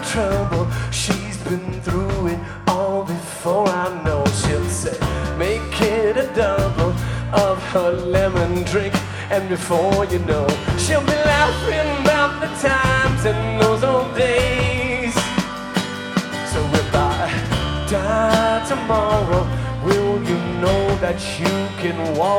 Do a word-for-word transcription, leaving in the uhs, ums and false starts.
trouble. She's been through it all before. I know she'll say, make it a double of her lemon drink. And before you know, she'll be laughing about the times and those old days. So if I die tomorrow, will you know that you can walk